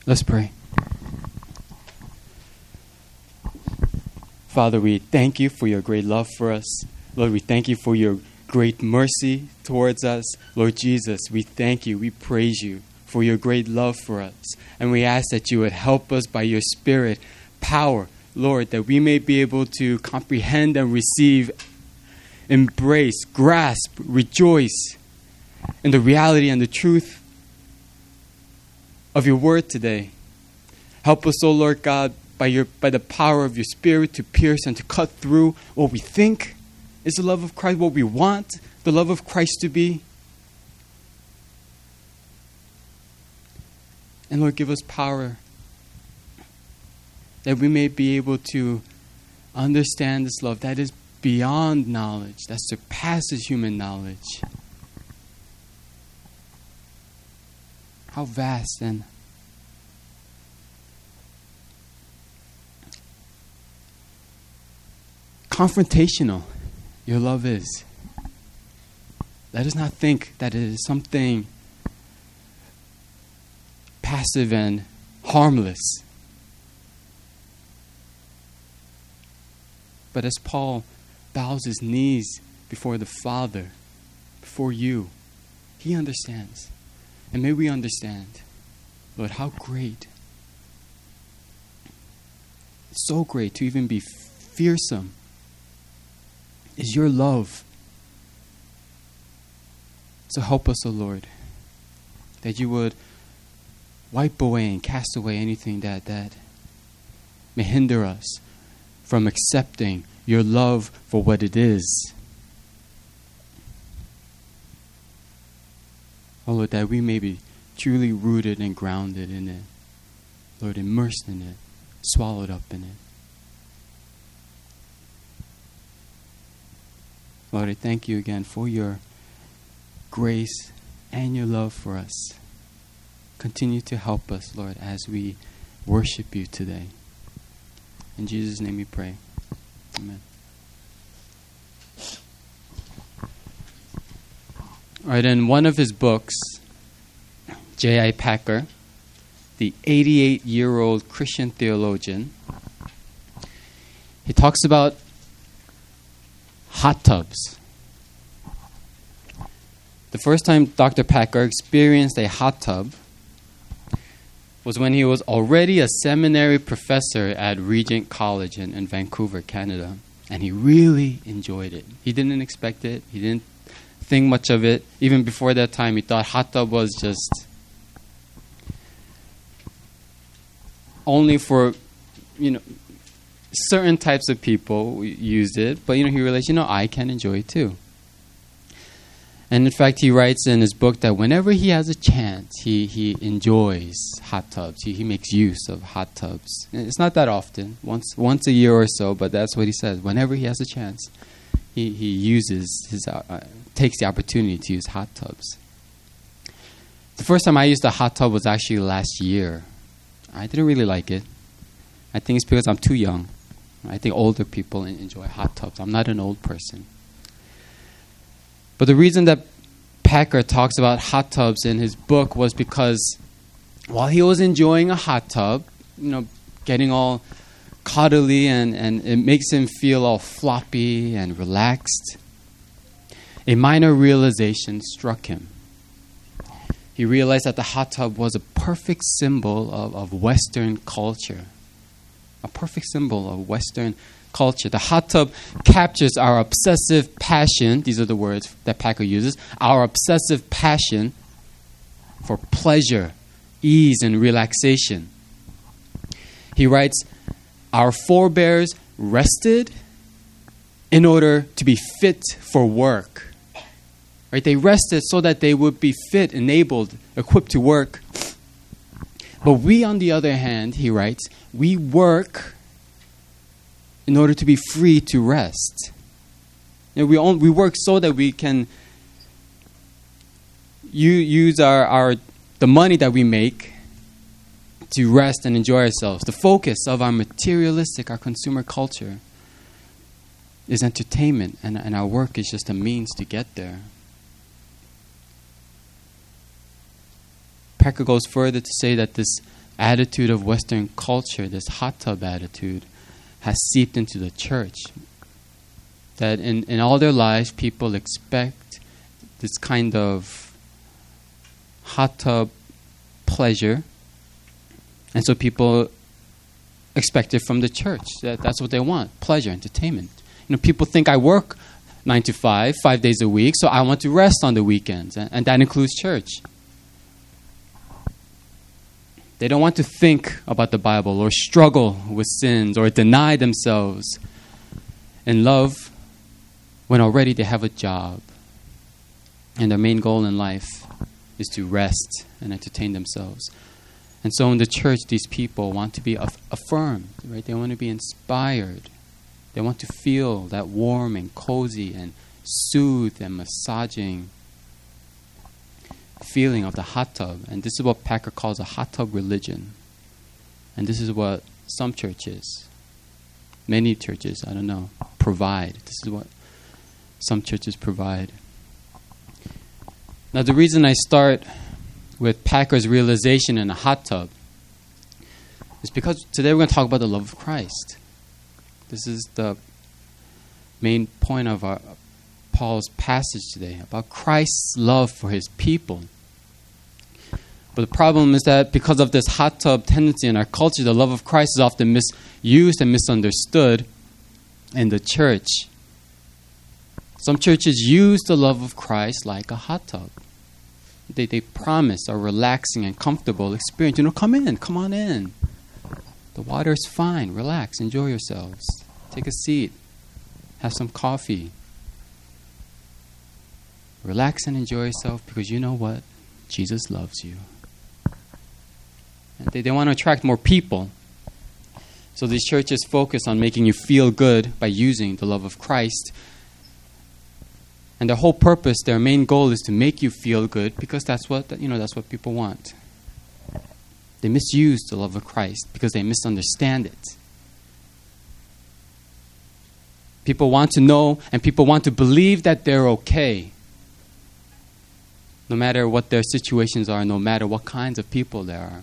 Let's pray. Father, we thank you for your great love for us. Lord, we thank you for your great mercy towards us. Lord Jesus, we thank you, we praise you for your great love for us. And we ask that you would help us by your Spirit, power, Lord, that we may be able to comprehend and receive, embrace, grasp, rejoice in the reality and the truth of your word today. Help us, O Lord God, by the power of your Spirit to pierce and to cut through what we think is the love of Christ, what we want the love of Christ to be. And Lord, give us power that we may be able to understand this love that is beyond knowledge, that surpasses human knowledge. How vast and confrontational your love is. Let us not think that it is something passive and harmless. But as Paul bows his knees before the Father, before you, he understands. And may we understand, Lord, how great, so great to even be fearsome is your love. So help us, O Lord, that you would wipe away and cast away anything that may hinder us from accepting your love for what it is. Oh Lord, that we may be truly rooted and grounded in it. Lord, immersed in it, swallowed up in it. Lord, I thank you again for your grace and your love for us. Continue to help us, Lord, as we worship you today. In Jesus' name we pray. Amen. All right, in one of his books, J.I. Packer, the 88-year-old Christian theologian, he talks about hot tubs. The first time Dr. Packer experienced a hot tub was when he was already a seminary professor at Regent College in Vancouver, Canada. And he really enjoyed it. He didn't expect it. He didn't think much of it. Even before that time, he thought hot tub was just only for, certain types of people used it. But, he realized, I can enjoy it too. And in fact, he writes in his book that whenever he has a chance, he enjoys hot tubs. He makes use of hot tubs. And it's not that often, once a year or so, but that's what he says. Whenever he has a chance, he takes the opportunity to use hot tubs. The first time I used a hot tub was actually last year. I didn't really like it. I think it's because I'm too young. I think older people enjoy hot tubs. I'm not an old person. But the reason that Packer talks about hot tubs in his book was because while he was enjoying a hot tub, getting all cuddly and it makes him feel all floppy and relaxed, a minor realization struck him. He realized that the hot tub was a perfect symbol of Western culture. A perfect symbol of Western culture. The hot tub captures our obsessive passion. These are the words that Packer uses. Our obsessive passion for pleasure, ease, and relaxation. He writes, our forebears rested in order to be fit for work. Right? They rested so that they would be fit, enabled, equipped to work. But we, on the other hand, he writes, we work in order to be free to rest. We work so that we can use the money that we make to rest and enjoy ourselves. The focus of our materialistic, our consumer culture is entertainment, and our work is just a means to get there. Packer goes further to say that this attitude of Western culture, this hot tub attitude, has seeped into the church. That in all their lives, people expect this kind of hot tub pleasure. And so people expect it from the church. That's what they want, pleasure, entertainment. People think I work 9 to 5, 5 days a week, so I want to rest on the weekends, and that includes church. They don't want to think about the Bible or struggle with sins or deny themselves in love when already they have a job and their main goal in life is to rest and entertain themselves. And so in the church, these people want to be affirmed, right? They want to be inspired. They want to feel that warm and cozy and soothed and massaging feeling of the hot tub. And this is what Packer calls a hot tub religion. And this is what some churches, many churches, I don't know, provide. This is what some churches provide. Now the reason I start with Packer's realization in a hot tub is because today we're going to talk about the love of Christ. This is the main point of Paul's passage today, about Christ's love for his people. But the problem is that because of this hot tub tendency in our culture, the love of Christ is often misused and misunderstood in the church. Some churches use the love of Christ like a hot tub. They promise a relaxing and comfortable experience. Come on in. The water is fine. Relax, enjoy yourselves. Take a seat. Have some coffee. Relax and enjoy yourself because you know what? Jesus loves you. And they want to attract more people. So these churches focus on making you feel good by using the love of Christ. And their whole purpose, their main goal is to make you feel good because that's what people want. They misuse the love of Christ because they misunderstand it. People want to know and people want to believe that they're okay. No matter what their situations are, no matter what kinds of people there are.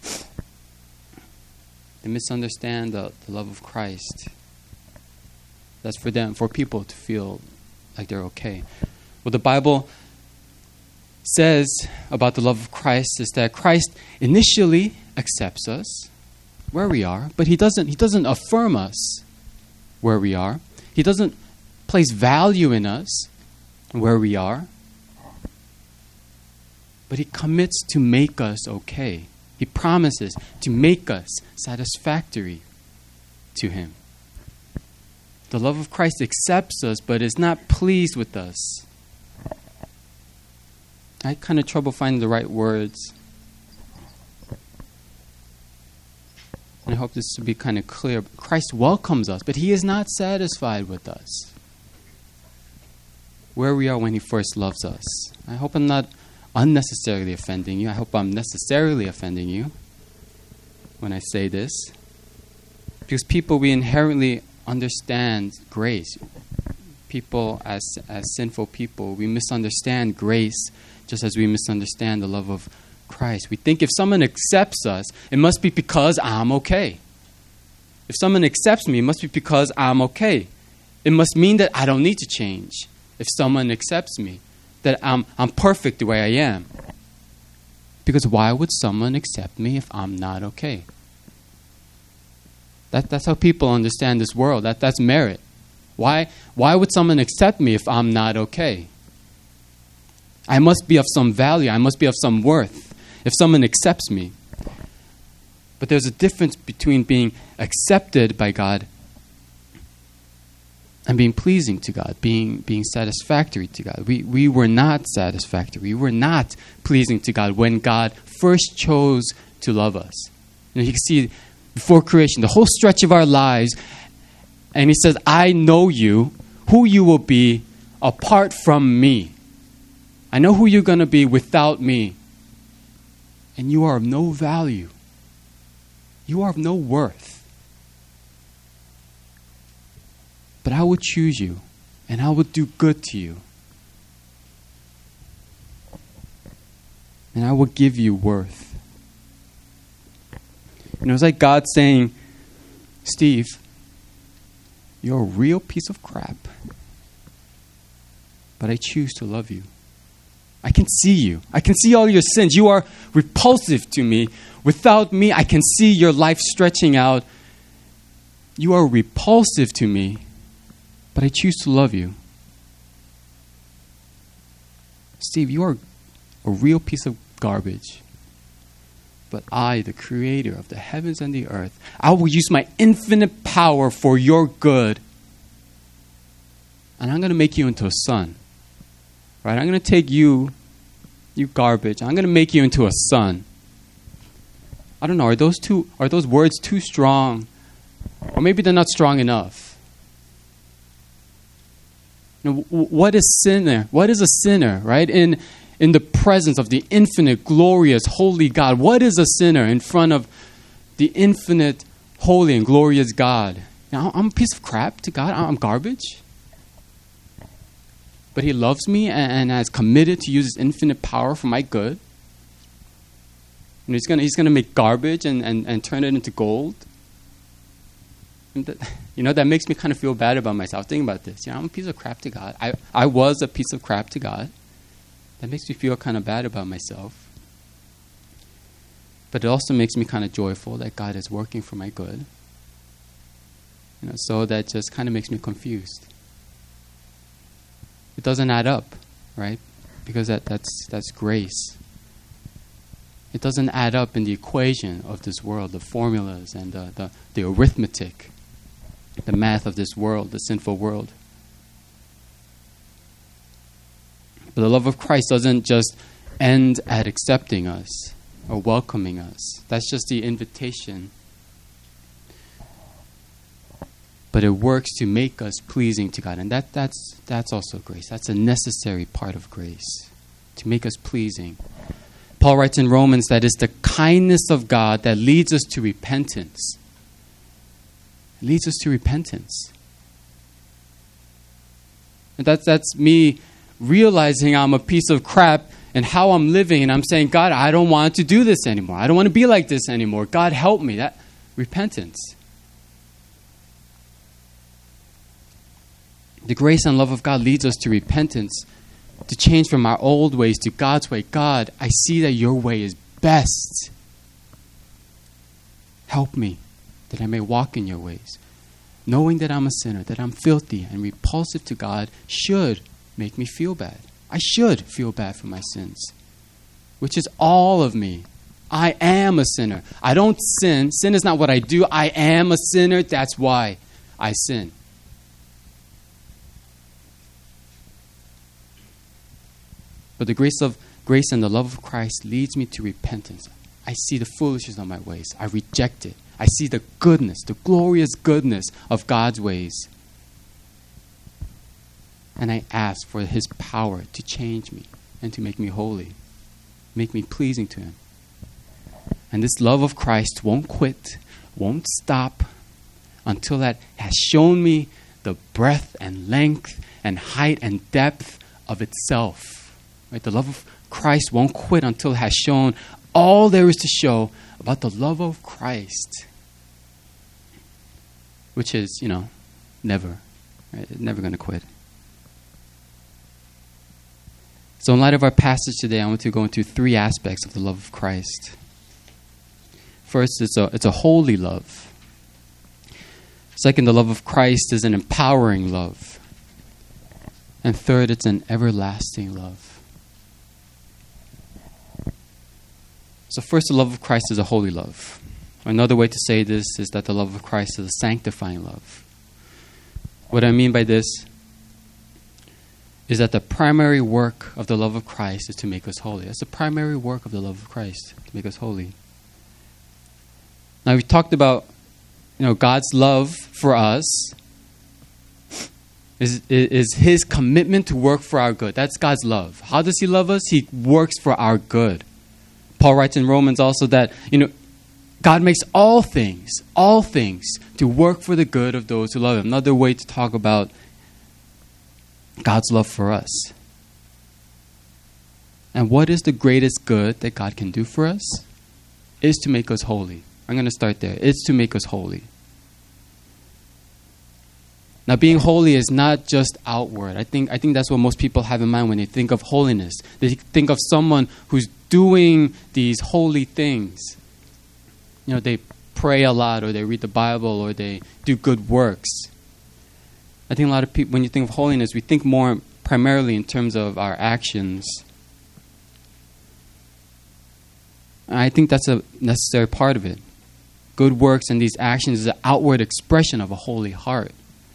They misunderstand the love of Christ. That's for them, for people to feel like they're okay. What the Bible says about the love of Christ is that Christ initially accepts us where we are, but he doesn't affirm us where we are. He doesn't place value in us where we are. But he commits to make us okay. He promises to make us satisfactory to him. The love of Christ accepts us, but is not pleased with us. I had kind of trouble finding the right words. And I hope this will be kind of clear. Christ welcomes us, but he is not satisfied with us. Where we are when he first loves us. I hope I'm not unnecessarily offending you. I hope I'm necessarily offending you when I say this. Because people, we inherently understand grace. People, as sinful people, we misunderstand grace just as we misunderstand the love of Christ. We think if someone accepts us, it must be because I'm okay. If someone accepts me, it must be because I'm okay. It must mean that I don't need to change. If someone accepts me, that I'm perfect the way I am. Because why would someone accept me if I'm not okay? That's how people understand this world. That's merit. Why would someone accept me if I'm not okay? I must be of some value. I must be of some worth if someone accepts me. But there's a difference between being accepted by God and being pleasing to God, being satisfactory to God. We were not satisfactory. We were not pleasing to God when God first chose to love us. You can see before creation, the whole stretch of our lives, and he says, I know you, who you will be apart from me. I know who you're going to be without me. And you are of no value. You are of no worth. But I will choose you, and I will do good to you. And I will give you worth. It's like God saying, Steve, you're a real piece of crap, but I choose to love you. I can see you. I can see all your sins. You are repulsive to me. Without me, I can see your life stretching out. You are repulsive to me, but I choose to love you. Steve, you are a real piece of garbage. But I, the creator of the heavens and the earth, I will use my infinite power for your good. And I'm going to make you into a son. Right? I'm going to take you garbage. I'm going to make you into a son. I don't know, are those words too strong? Or maybe they're not strong enough. What is sinner? What is a sinner, right? In the presence of the infinite, glorious, holy God. What is a sinner in front of the infinite, holy, and glorious God? Now, I'm a piece of crap to God. I'm garbage. But He loves me and has committed to use His infinite power for my good. And He's gonna make garbage and turn it into gold. And that makes me kind of feel bad about myself. Think about this. I'm a piece of crap to God. I was a piece of crap to God. That makes me feel kind of bad about myself. But it also makes me kind of joyful that God is working for my good. So that just kind of makes me confused. It doesn't add up, right? Because that's grace. It doesn't add up in the equation of this world, the formulas and the arithmetic, the math of this world, the sinful world. But the love of Christ doesn't just end at accepting us or welcoming us. That's just the invitation. But it works to make us pleasing to God. And that's also grace. That's a necessary part of grace, to make us pleasing. Paul writes in Romans that it's the kindness of God that leads us to repentance. It leads us to repentance. And that's me realizing I'm a piece of crap and how I'm living, and I'm saying, God, I don't want to do this anymore. I don't want to be like this anymore. God, help me. That repentance. The grace and love of God leads us to repentance, to change from our old ways to God's way. God, I see that your way is best. Help me that I may walk in your ways. Knowing that I'm a sinner, that I'm filthy and repulsive to God should make me feel bad. I should feel bad for my sins, which is all of me. I am a sinner. I don't sin. Sin is not what I do. I am a sinner. That's why I sin. But the grace and the love of Christ leads me to repentance. I see the foolishness of my ways. I reject it. I see the goodness, the glorious goodness of God's ways. And I ask for His power to change me and to make me holy, make me pleasing to Him. And this love of Christ won't quit, won't stop until that has shown me the breadth and length and height and depth of itself. Right? The love of Christ won't quit until it has shown all there is to show about the love of Christ, which is, never. Right? It's never going to quit. So in light of our passage today, I want to go into three aspects of the love of Christ. First, it's a holy love. Second, the love of Christ is an empowering love. And third, it's an everlasting love. So first, the love of Christ is a holy love. Another way to say this is that the love of Christ is a sanctifying love. What I mean by this is that the primary work of the love of Christ is to make us holy. That's the primary work of the love of Christ, to make us holy. Now, we talked about, God's love for us is His commitment to work for our good. That's God's love. How does He love us? He works for our good. Paul writes in Romans also that, God makes all things to work for the good of those who love Him. Another way to talk about God's love for us. And what is the greatest good that God can do for us? Is to make us holy. I'm going to start there. It's to make us holy. Now, being holy is not just outward. I think that's what most people have in mind when they think of holiness. They think of someone who's doing these holy things. You know, they pray a lot, or they read the Bible, or they do good works. I think a lot of people, when you think of holiness, we think more primarily in terms of our actions. And I think that's a necessary part of it. Good works and these actions is an outward expression of a holy heart.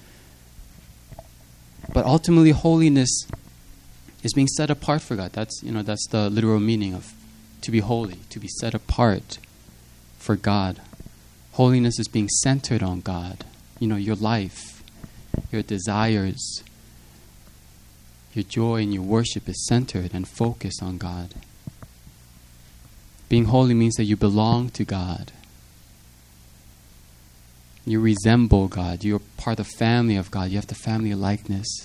But ultimately, holiness is being set apart for God. That's the literal meaning of to be holy, to be set apart for God. Holiness is being centered on God. Your life, your desires, your joy and your worship is centered and focused on God. Being holy means that you belong to God. You resemble God. You're part of the family of God. You have the family likeness.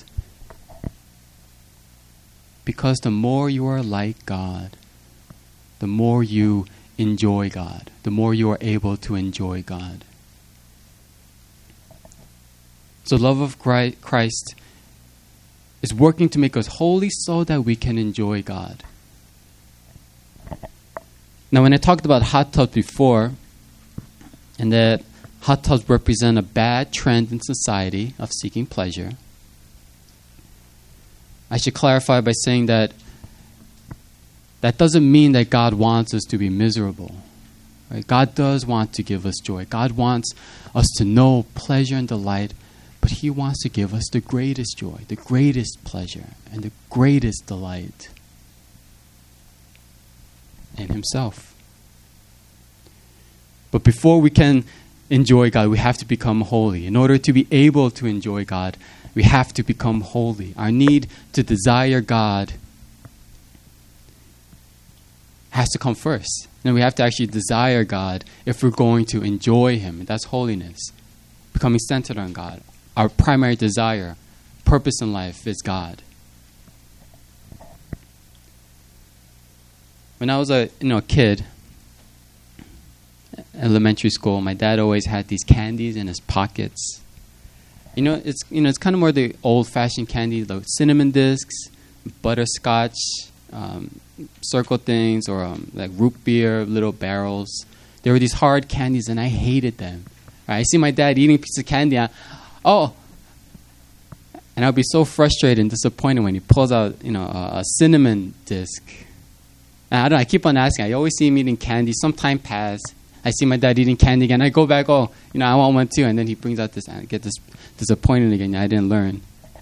Because the more you are like God, the more you enjoy God. The more you are able to enjoy God. So the love of Christ is working to make us holy so that we can enjoy God. Now, when I talked about hot tubs before, and that hot tubs represent a bad trend in society of seeking pleasure, I should clarify by saying that doesn't mean that God wants us to be miserable. Right? God does want to give us joy. God wants us to know pleasure and delight, but He wants to give us the greatest joy, the greatest pleasure, and the greatest delight in Himself. But before we can enjoy God, we have to become holy. In order to be able to enjoy God, we have to become holy. Our need to desire God has to come first. And we have to actually desire God if we're going to enjoy Him. And that's holiness. Becoming centered on God. Our primary desire, purpose in life is God. When I was a kid, elementary school, my dad always had these candies in his pockets. It's kind of more the old-fashioned candy, the cinnamon discs, butterscotch, circle things, or like root beer, little barrels. There were these hard candies, and I hated them. Right? I see my dad eating a piece of candy, and I'd be so frustrated and disappointed when he pulls out, a cinnamon disc. And I don't know, I keep on asking. I always see him eating candy. Some time pass. I see my dad eating candy again. I go back, I want one too. And then he brings out this, and I get this disappointed again. I didn't learn.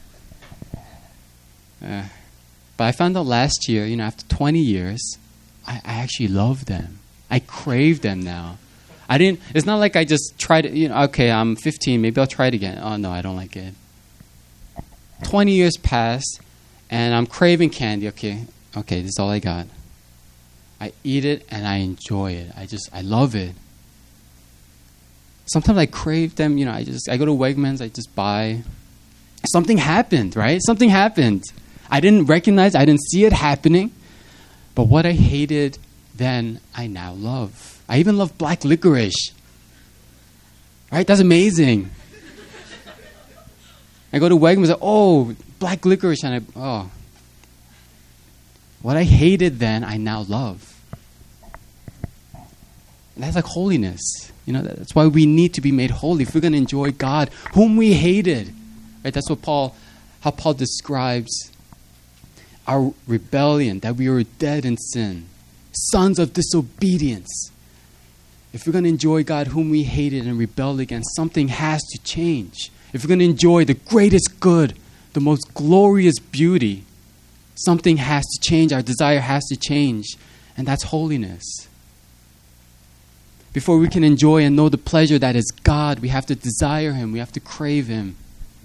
But I found out last year, after 20 years, I actually love them. I crave them now. It's not like I just tried it, okay, I'm 15, maybe I'll try it again. Oh, no, I don't like it. 20 years passed, and I'm craving candy. Okay, this is all I got. I eat it, and I enjoy it. I love it. Sometimes I crave them, I go to Wegmans, I just buy. Something happened, right? Something happened. I didn't recognize, I didn't see it happening. But what I hated then, I now love. I even love black licorice. Right? That's amazing. I go to Wegmans, black licorice, and what I hated then, I now love. And that's like holiness. That's why we need to be made holy. If we're going to enjoy God, whom we hated. Right? That's how Paul describes our rebellion, that we were dead in sin, sons of disobedience. If we're going to enjoy God, whom we hated and rebelled against, something has to change. If we're going to enjoy the greatest good, the most glorious beauty, something has to change. Our desire has to change. And that's holiness. Before we can enjoy and know the pleasure that is God, we have to desire Him. We have to crave Him.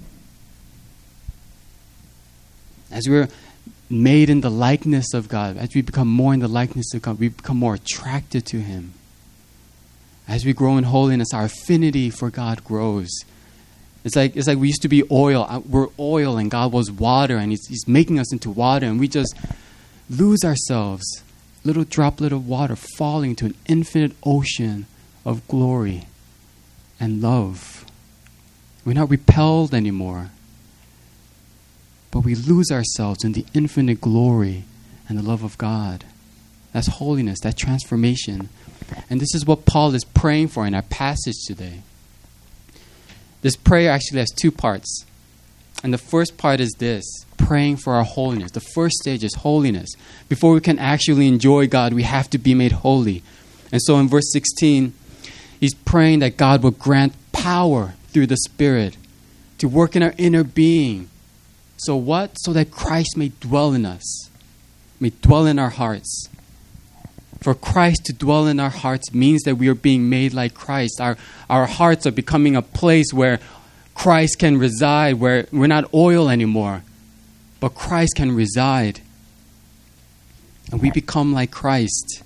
As we're made in the likeness of God, as we become more in the likeness of God, we become more attracted to Him. As we grow in holiness, our affinity for God grows. It's like we used to be oil. We're oil and God was water, and He's making us into water, and we just lose ourselves. Little droplet of water falling to an infinite ocean of glory and love. We're not repelled anymore, but we lose ourselves in the infinite glory and the love of God. That's holiness, that transformation. And this is what Paul is praying for in our passage today. This prayer actually has two parts. And the first part is this, praying for our holiness. The first stage is holiness. Before we can actually enjoy God, we have to be made holy. And so in verse 16, he's praying that God will grant power through the Spirit to work in our inner being. So what? So that Christ may dwell in us, may dwell in our hearts. For Christ to dwell in our hearts means that we are being made like Christ. Our hearts are becoming a place where Christ can reside, where we're not oil anymore, but Christ can reside. And we become like Christ.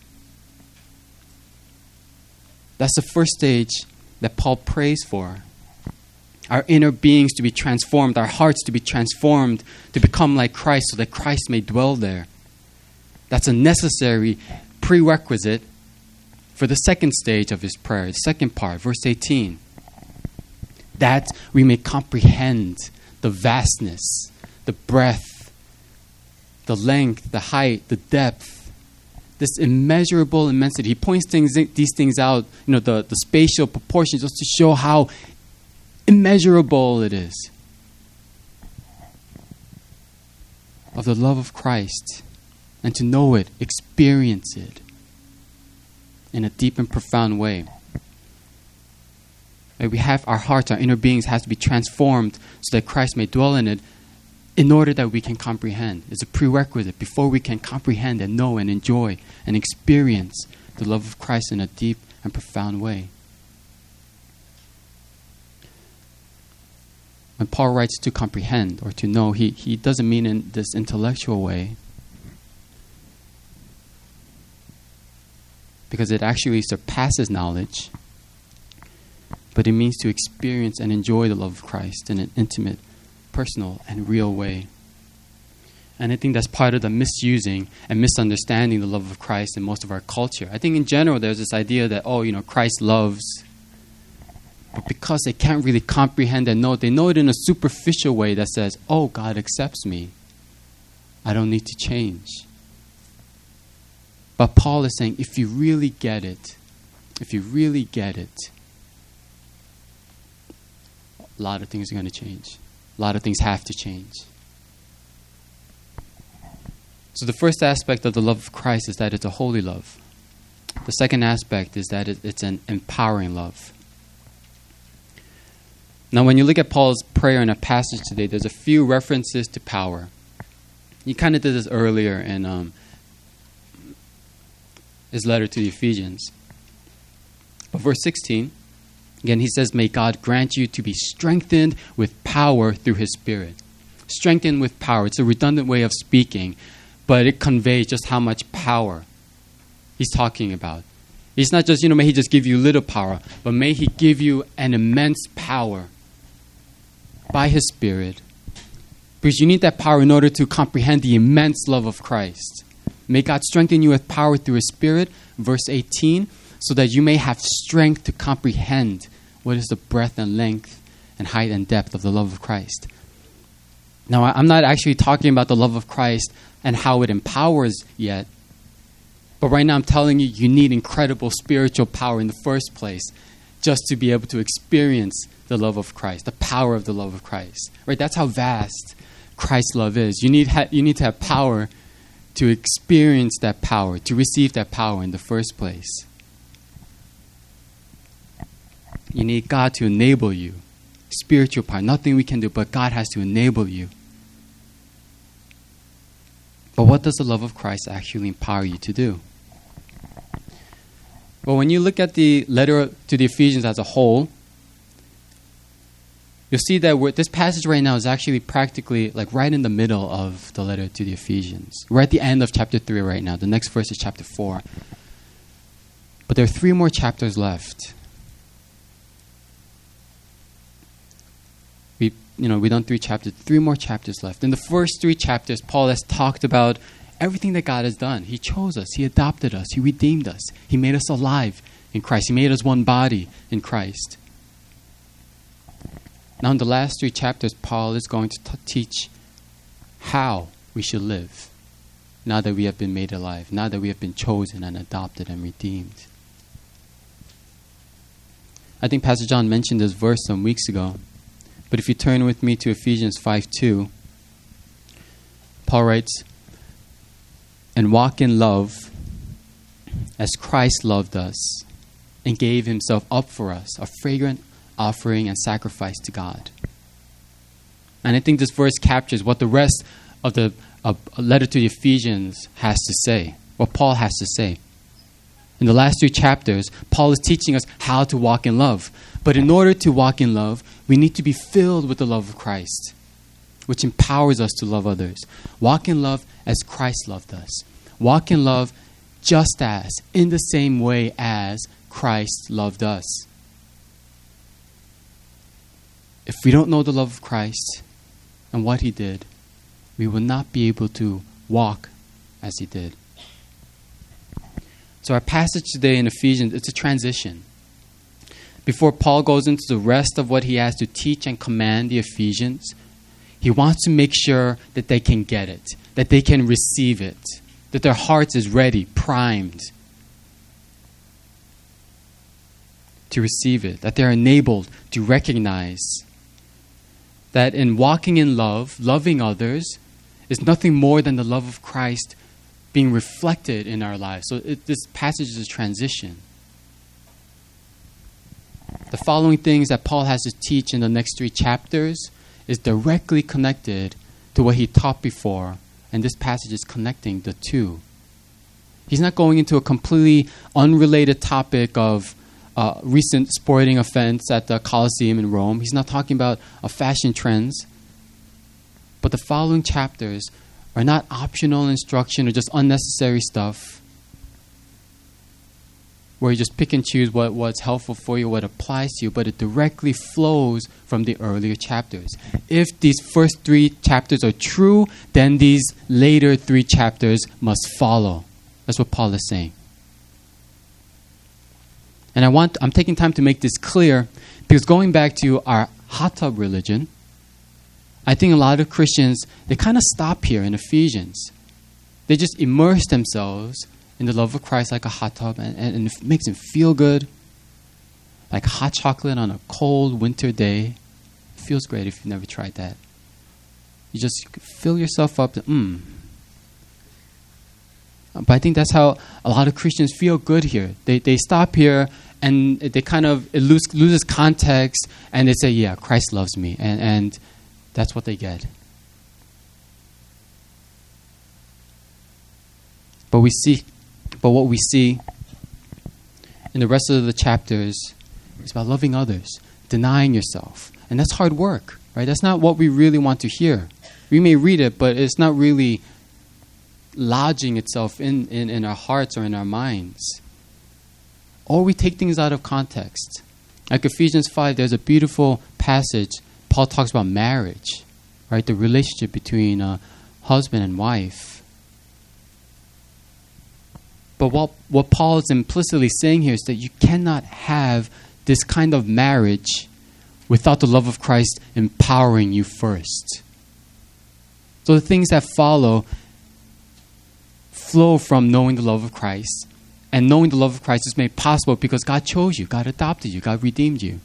That's the first stage that Paul prays for. Our inner beings to be transformed, our hearts to be transformed, to become like Christ so that Christ may dwell there. That's a necessary prerequisite for the second stage of his prayer, the second part, verse 18. That we may comprehend the vastness, the breadth, the length, the height, the depth, this immeasurable immensity. He points these things out, the spatial proportions, just to show how immeasurable it is. Of the love of Christ, and to know it, experience it in a deep and profound way. We have our hearts, our inner beings has to be transformed so that Christ may dwell in it in order that we can comprehend. It's a prerequisite before we can comprehend and know and enjoy and experience the love of Christ in a deep and profound way. When Paul writes to comprehend or to know, he doesn't mean in this intellectual way, because it actually surpasses knowledge, but it means to experience and enjoy the love of Christ in an intimate, personal, and real way. And I think that's part of the misusing and misunderstanding the love of Christ in most of our culture. I think in general there's this idea that, Christ loves, but because they can't really comprehend and know it, they know it in a superficial way that says, God accepts me. I don't need to change. But Paul is saying, if you really get it, a lot of things are going to change. A lot of things have to change. So the first aspect of the love of Christ is that it's a holy love. The second aspect is that it's an empowering love. Now, when you look at Paul's prayer in a passage today, there's a few references to power. He kind of did this earlier in his letter to the Ephesians. But verse 16, again, he says, may God grant you to be strengthened with power through his Spirit. Strengthened with power. It's a redundant way of speaking, but it conveys just how much power he's talking about. He's not just, may he just give you little power, but may he give you an immense power by his Spirit. Because you need that power in order to comprehend the immense love of Christ. May God strengthen you with power through his Spirit, verse 18, so that you may have strength to comprehend what is the breadth and length and height and depth of the love of Christ. Now, I'm not actually talking about the love of Christ and how it empowers yet. But right now I'm telling you, you need incredible spiritual power in the first place just to be able to experience the love of Christ, the power of the love of Christ. Right? That's how vast Christ's love is. You need to have power to experience that power, to receive that power in the first place. You need God to enable you. Spiritual power, nothing we can do, but God has to enable you. But what does the love of Christ actually empower you to do? Well, when you look at the letter to the Ephesians as a whole, you'll see that this passage right now is actually practically like right in the middle of the letter to the Ephesians. We're at the end of chapter 3 right now. The next verse is chapter 4. But there are 3 more chapters left. We've done 3 chapters, 3 more chapters left. In the first 3 chapters, Paul has talked about everything that God has done. He chose us. He adopted us. He redeemed us. He made us alive. in Christ. He made us one body in Christ. Now in the last 3 chapters, Paul is going to teach how we should live now that we have been made alive, now that we have been chosen and adopted and redeemed. I think Pastor John mentioned this verse some weeks ago, but if you turn with me to Ephesians 5:2, Paul writes, "And walk in love as Christ loved us and gave himself up for us, a fragrant offering and sacrifice to God." And I think this verse captures what the rest of the letter to the Ephesians has to say, what Paul has to say. In the last 3 chapters, Paul is teaching us how to walk in love. But in order to walk in love, we need to be filled with the love of Christ, which empowers us to love others. Walk in love as Christ loved us. Walk in love just as, in the same way as Christ loved us. If we don't know the love of Christ and what he did, we will not be able to walk as he did. So our passage today in Ephesians, it's a transition. Before Paul goes into the rest of what he has to teach and command the Ephesians, he wants to make sure that they can get it, that they can receive it, that their hearts is ready, primed to receive it, that they're enabled to recognize that in walking in love, loving others, is nothing more than the love of Christ being reflected in our lives. So this passage is a transition. The following things that Paul has to teach in the next 3 chapters is directly connected to what he taught before, and this passage is connecting the two. He's not going into a completely unrelated topic of recent sporting events at the Colosseum in Rome. He's not talking about fashion trends. But the following chapters are not optional instruction or just unnecessary stuff where you just pick and choose what's helpful for you, what applies to you, but it directly flows from the earlier chapters. If these first 3 chapters are true, then these later 3 chapters must follow. That's what Paul is saying. And I'm taking time to make this clear because going back to our hot tub religion, I think a lot of Christians, they kind of stop here in Ephesians. They just immerse themselves in the love of Christ like a hot tub, and it makes them feel good. Like hot chocolate on a cold winter day. It feels great if you've never tried that. You just fill yourself up. But I think that's how a lot of Christians feel good here. They stop here and they kind of, it loses context, and they say, yeah, Christ loves me. And that's what they get. But what we see in the rest of the chapters is about loving others, denying yourself. And that's hard work, right? That's not what we really want to hear. We may read it, but it's not really lodging itself in our hearts or in our minds. Or we take things out of context. Like Ephesians 5, there's a beautiful passage. Paul talks about marriage, right? The relationship between husband and wife. But what Paul is implicitly saying here is that you cannot have this kind of marriage without the love of Christ empowering you first. So the things that follow flow from knowing the love of Christ. And knowing the love of Christ is made possible because God chose you, God adopted you, God redeemed you.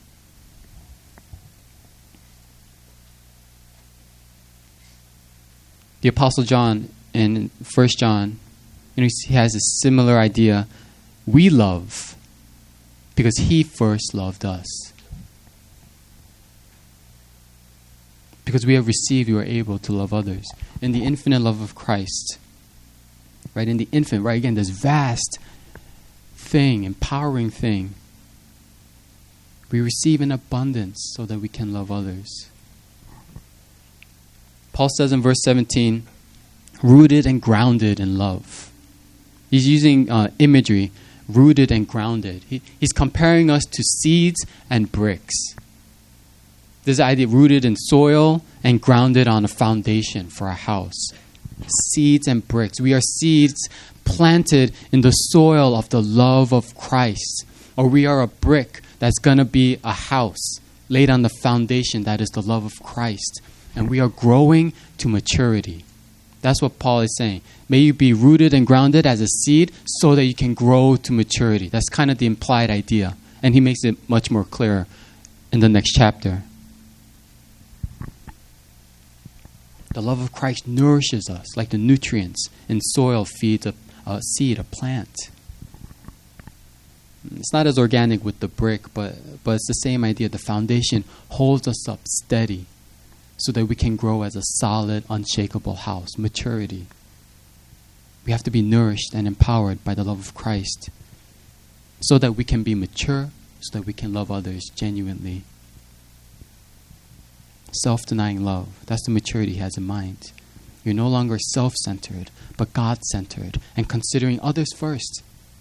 The Apostle John in 1 John, he has a similar idea. We love because he first loved us. Because we have received, we are able to love others. In the infinite love of Christ, right? In the infinite, right? Again, this vast thing, empowering thing. We receive in abundance so that we can love others. Paul says in verse 17, rooted and grounded in love. He's using imagery, rooted and grounded. He's comparing us to seeds and bricks. This idea, rooted in soil and grounded on a foundation for a house. Seeds and bricks. We are seeds planted in the soil of the love of Christ. Or we are a brick that's going to be a house laid on the foundation that is the love of Christ. And we are growing to maturity. That's what Paul is saying. May you be rooted and grounded as a seed so that you can grow to maturity. That's kind of the implied idea. And he makes it much more clear in the next chapter. The love of Christ nourishes us like the nutrients in soil feeds a seed, a plant. It's not as organic with the brick, but it's the same idea. The foundation holds us up steady so that we can grow as a solid, unshakable house. Maturity. We have to be nourished and empowered by the love of Christ so that we can be mature, so that we can love others genuinely. Self-denying love. That's the maturity he has in mind. You're no longer self-centered, but God-centered and considering others first.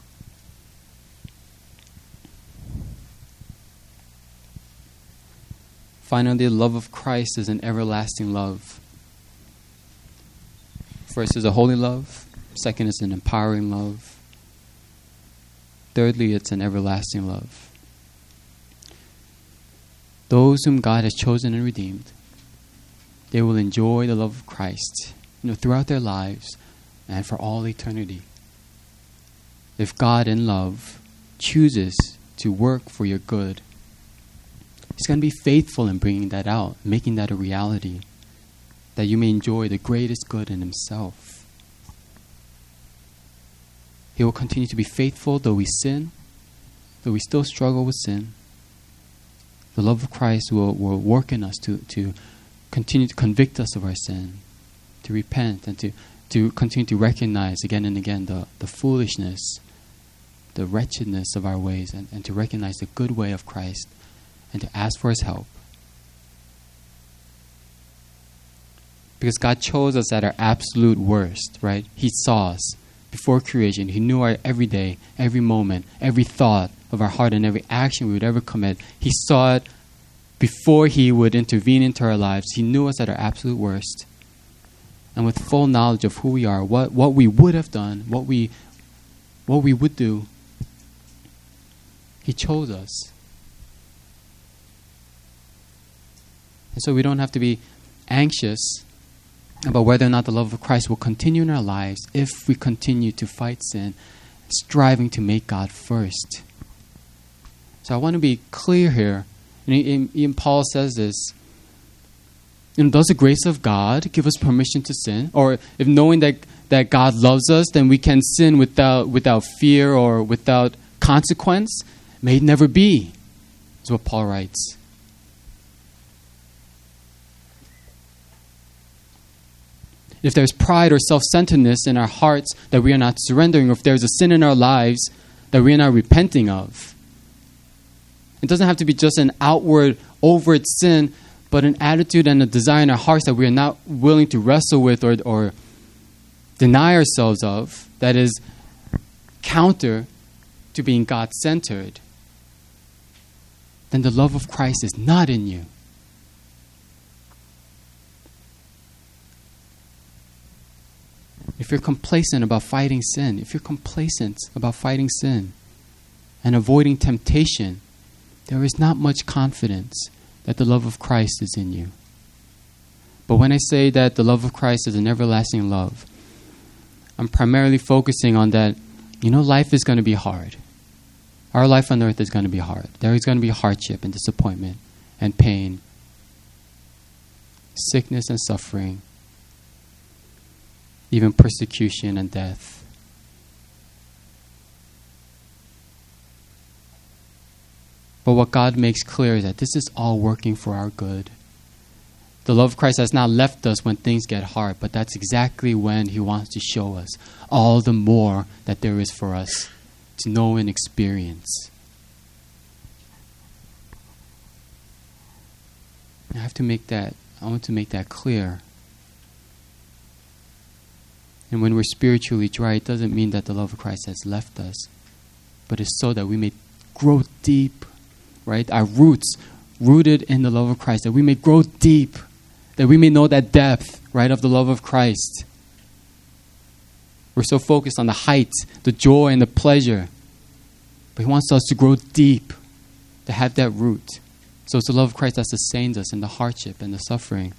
Finally, the love of Christ is an everlasting love. First is a holy love. Second is an empowering love. Thirdly, it's an everlasting love. Those whom God has chosen and redeemed, they will enjoy the love of Christ, throughout their lives and for all eternity. If God in love chooses to work for your good, He's going to be faithful in bringing that out, making that a reality, that you may enjoy the greatest good in Himself. He will continue to be faithful though we sin, though we still struggle with sin. The love of Christ will work in us to continue to convict us of our sin, to repent, and to continue to recognize again and again the foolishness, the wretchedness of our ways, and to recognize the good way of Christ, and to ask for His help. Because God chose us at our absolute worst, right? He saw us before creation. He knew our every day, every moment, every thought of our heart and every action we would ever commit. He saw it before He would intervene into our lives. He knew us at our absolute worst. And with full knowledge of who we are, what we would have done, what we would do, He chose us. And so we don't have to be anxious about whether or not the love of Christ will continue in our lives if we continue to fight sin, striving to make God first. So I want to be clear here. Even Paul says this. Does the grace of God give us permission to sin? Or if knowing that God loves us, then we can sin without fear or without consequence? May it never be, is what Paul writes. If there's pride or self-centeredness in our hearts that we are not surrendering, or if there's a sin in our lives that we are not repenting of, it doesn't have to be just an outward, overt sin, but an attitude and a desire in our hearts that we are not willing to wrestle with or deny ourselves of, that is counter to being God-centered, then the love of Christ is not in you. If you're complacent about fighting sin, and avoiding temptation, there is not much confidence that the love of Christ is in you. But when I say that the love of Christ is an everlasting love, I'm primarily focusing on that, life is going to be hard. Our life on earth is going to be hard. There is going to be hardship and disappointment and pain, sickness and suffering, even persecution and death. But what God makes clear is that this is all working for our good. The love of Christ has not left us when things get hard, but that's exactly when He wants to show us all the more that there is for us to know and experience. I want to make that clear. And when we're spiritually dry, it doesn't mean that the love of Christ has left us, but it's so that we may grow deep, right? Our roots rooted in the love of Christ, that we may grow deep, that we may know that depth, right, of the love of Christ. We're so focused on the heights, the joy and the pleasure. But he wants us to grow deep, to have that root. So it's the love of Christ that sustains us in the hardship and the suffering.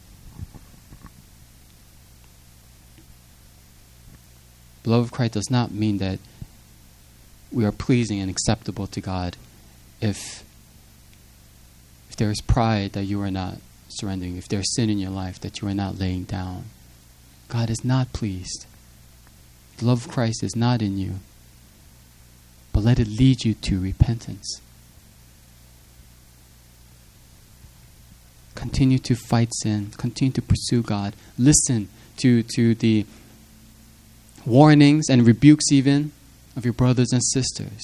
The love of Christ does not mean that we are pleasing and acceptable to God if there is pride that you are not surrendering, if there is sin in your life that you are not laying down. God is not pleased. The love of Christ is not in you. But let it lead you to repentance. Continue to fight sin. Continue to pursue God. Listen to the warnings and rebukes even of your brothers and sisters.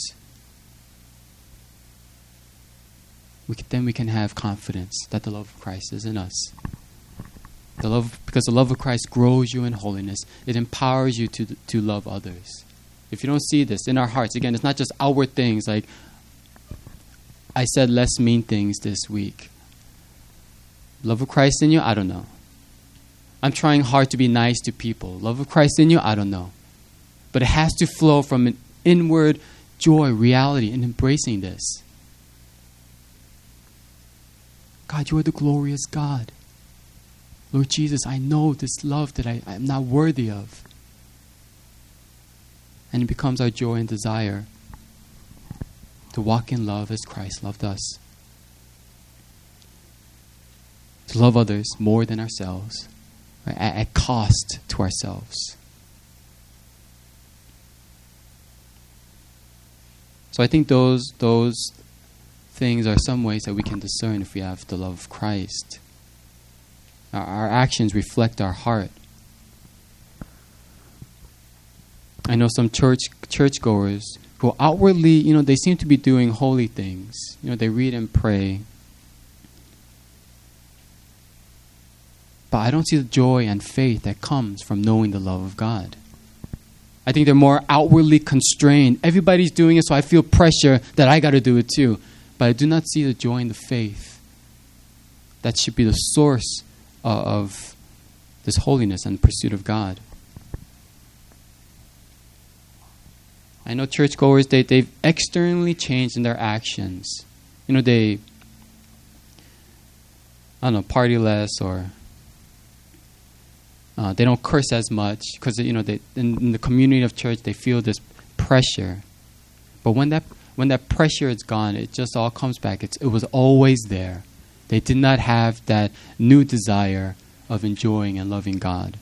Then we can have confidence that the love of Christ is in us. Because the love of Christ grows you in holiness. It empowers you to love others. If you don't see this in our hearts, again, it's not just outward things like, I said less mean things this week. Love of Christ in you? I don't know. I'm trying hard to be nice to people. Love of Christ in you? I don't know. But it has to flow from an inward joy, reality, in embracing this. God, you are the glorious God. Lord Jesus, I know this love that I am not worthy of. And it becomes our joy and desire to walk in love as Christ loved us. To love others more than ourselves, right? At cost to ourselves. So I think those things are some ways that we can discern if we have the love of Christ. Our actions reflect our heart. I know some churchgoers who outwardly, they seem to be doing holy things. They read and pray. But I don't see the joy and faith that comes from knowing the love of God. I think they're more outwardly constrained. Everybody's doing it, so I feel pressure that I got to do it too. But I do not see the joy and the faith that should be the source of this holiness and pursuit of God. I know churchgoers, they've externally changed in their actions. They party less, or they don't curse as much because in the community of church they feel this pressure. But when that pressure is gone, it just all comes back. It was always there. They did not have that new desire of enjoying and loving God.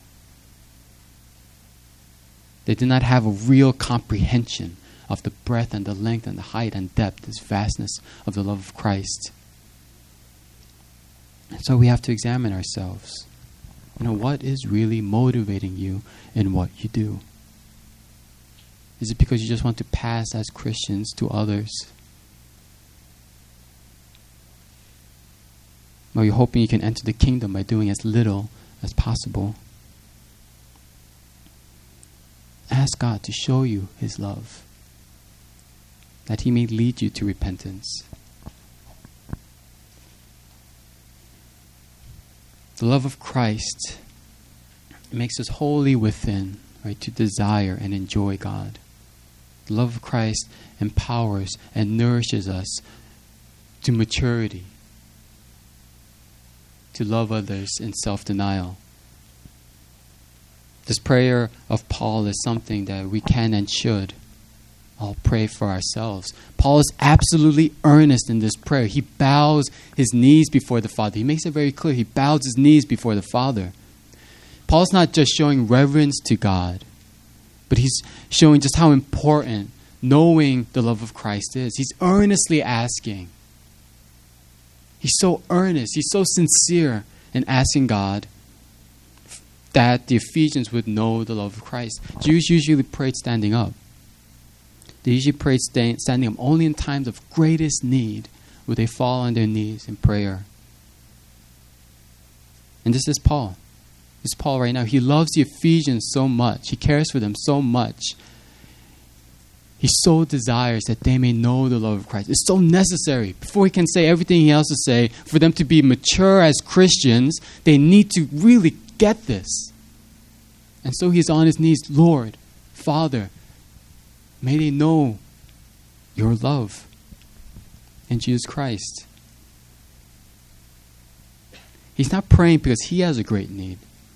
They did not have a real comprehension of the breadth and the length and the height and depth, this vastness of the love of Christ. And so we have to examine ourselves. What is really motivating you in what you do? Is it because you just want to pass as Christians to others? Or you're hoping you can enter the kingdom by doing as little as possible? Ask God to show you His love, that He may lead you to repentance. The love of Christ makes us holy within, right, to desire and enjoy God. The love of Christ empowers and nourishes us to maturity, to love others in self-denial. This prayer of Paul is something that we can and should all pray for ourselves. Paul is absolutely earnest in this prayer. He bows his knees before the Father. He makes it very clear. He bows his knees before the Father. Paul's not just showing reverence to God, but he's showing just how important knowing the love of Christ is. He's earnestly asking. He's so earnest. He's so sincere in asking God that the Ephesians would know the love of Christ. Jews usually prayed standing up. They usually prayed standing up. Only in times of greatest need would they fall on their knees in prayer. And this is Paul. This is Paul right now. He loves the Ephesians so much. He cares for them so much. He so desires that they may know the love of Christ. It's so necessary. Before he can say everything he has to say, for them to be mature as Christians, they need to really get this. And so he's on his knees, Lord, Father, may they know your love in Jesus Christ. He's not praying because he has a great need,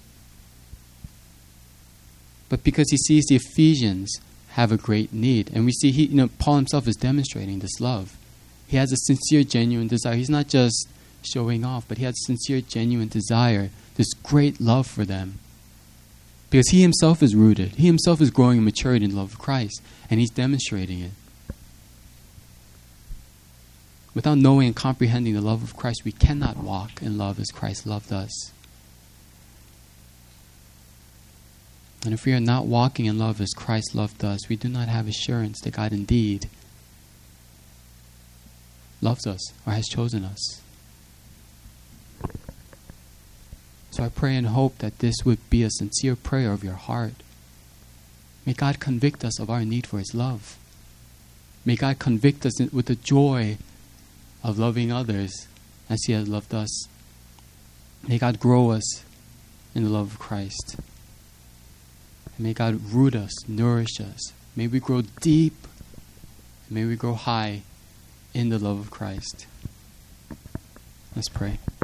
but because he sees the Ephesians have a great need. And we see Paul himself is demonstrating this love. He has a sincere, genuine desire. He's not just showing off, but he has a sincere, genuine desire, this great love for them. Because he himself is rooted. He himself is growing in maturity in the love of Christ, and he's demonstrating it. Without knowing and comprehending the love of Christ, we cannot walk in love as Christ loved us. And if we are not walking in love as Christ loved us, we do not have assurance that God indeed loves us or has chosen us. So I pray and hope that this would be a sincere prayer of your heart. May God convict us of our need for his love. May God convict us with the joy of loving others as he has loved us. May God grow us in the love of Christ. And may God root us, nourish us. May we grow deep, may we grow high in the love of Christ. Let's pray.